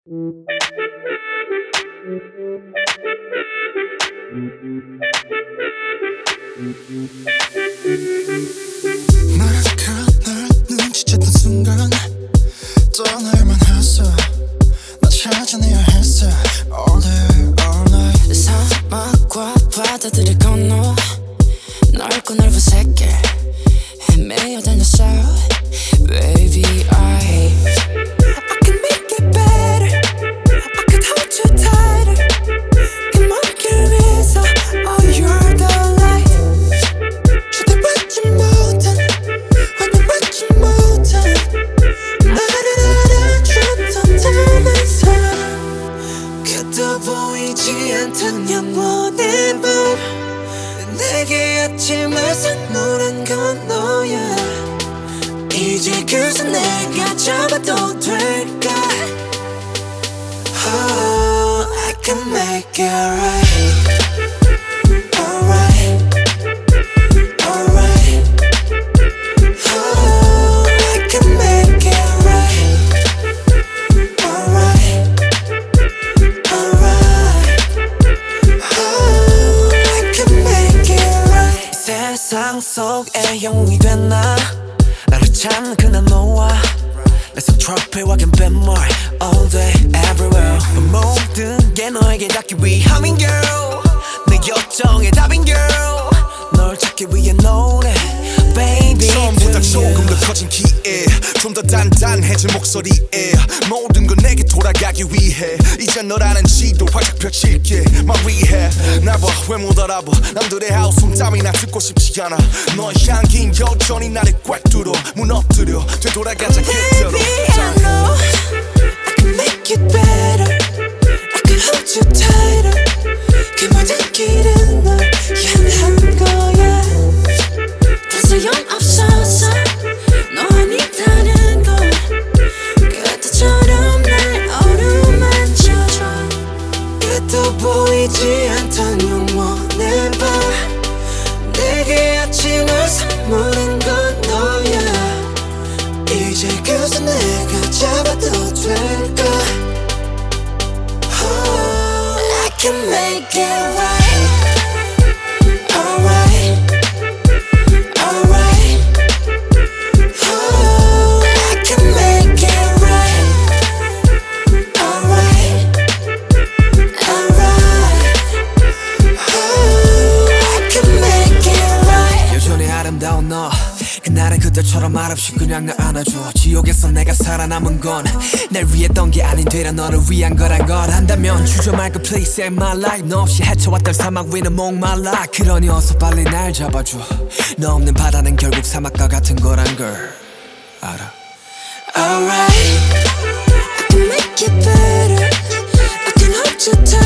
내가 널 눈치챘던 순간 떠날만 했어. 나 찾아내야 했어. All day all night. 사막과 바다들을 건너 넓고 넓은 세계 헤매어 다녔어. Baby I can make it better. I could hold you tighter. 그 먼길 위에서 Oh you're the light. 주대 받지 못한 완전 받지 못한 나를 알아주던 다른 사람. 그도 보이지 않던 영원의 밤 내게 아침을 선물한 건 너야. 이제 그새 내가 잡아도 될까? Oh, I can make it right. Alright, alright. Oh, I can make it right. Alright, alright. Oh, I can make it right. 세상 속에 영웅이 됐나? 나를 찾는 그날 너와 내 손 트로피와 갬뱀물 all day everywhere. 모든 게 너에게 닿기 위함인 girl. 내 요청의 답인 girl. 널 찾기 위해 노래 baby. 처음보다 조금 더 커진 키에 좀 더 단단해진 목소리에 모든 건 내게 돌아가기 위해 이제 너라는 지도 활짝 펼칠게 My rehab. 날 봐 왜 못 알아봐. 남들의 하우숨 땀이나 듣고 싶지 않아. 너의 향긴 여전히 나를 꽉 뚫어 무너뜨려 되돌아가자 그대로. Baby I know I can make it better. I can hold you tighter. 그 모든 길은 널 향한 거야. 더 소용없어서 너 아니다는 걸 그때처럼 날 어루만져줘. 그래도 보이지 않던 영원의 밤 내게 아침을 선물한 건 너야. 이제 그새 내가 잡아도 될까? Oh, I can make it right. Alright, alright. Oh, I can make it right. Alright, alright. Oh, I can make it right. 여전히 아름다운 너 그날은 그때처럼 말없이 그냥 날 안아줘. 지옥에서 내가 살아남은 건 날 위했던 게 아닌 되려 너를 위한 거란 걸 안다면 주저 말고 please save my life. 너 없이 헤쳐왔던 사막 위는 목말라. 그러니 어서 빨리 날 잡아줘. 너 없는 바다는 결국 사막과 같은 거란 걸 알아. Alright, I can make it better. I can hold you tight.